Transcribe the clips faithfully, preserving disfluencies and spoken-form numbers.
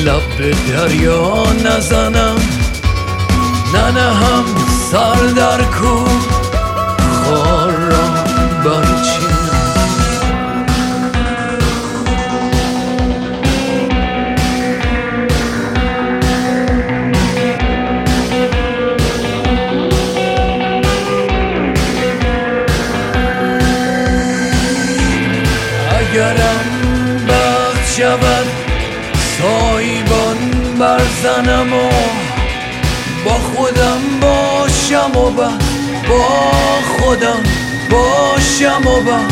لب به دریا نزنم، ننهم سر در کوه، خار را برچینم. اگرم بخت شود سایبان برزنم و با خودم باشم و بس، با خودم باشم و بس.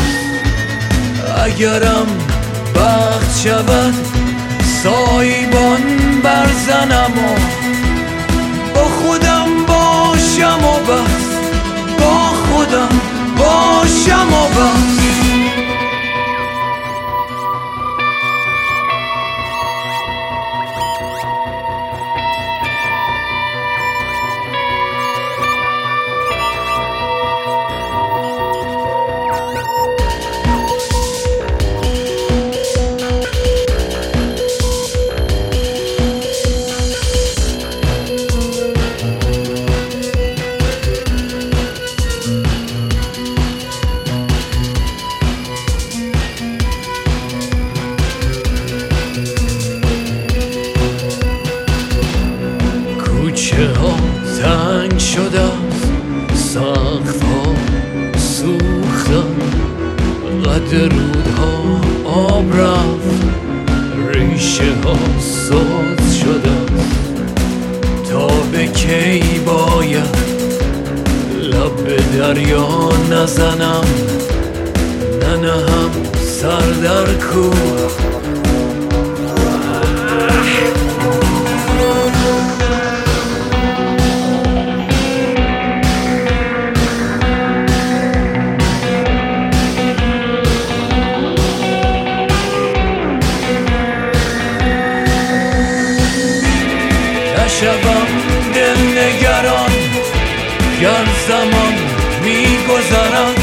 اگرم بخت شود سایبان برزنم و با خودم باشم و بس، با خودم باشم و بس. کوچه ها تنگ شده است، سقف ها سوختن، قد رودها آب رفت، ریشه ها سوز شده است. تا به کی باید لب به دریا نزنم، ننهم سر در کوه. نشوم دل نگران گر زمان می گذرد،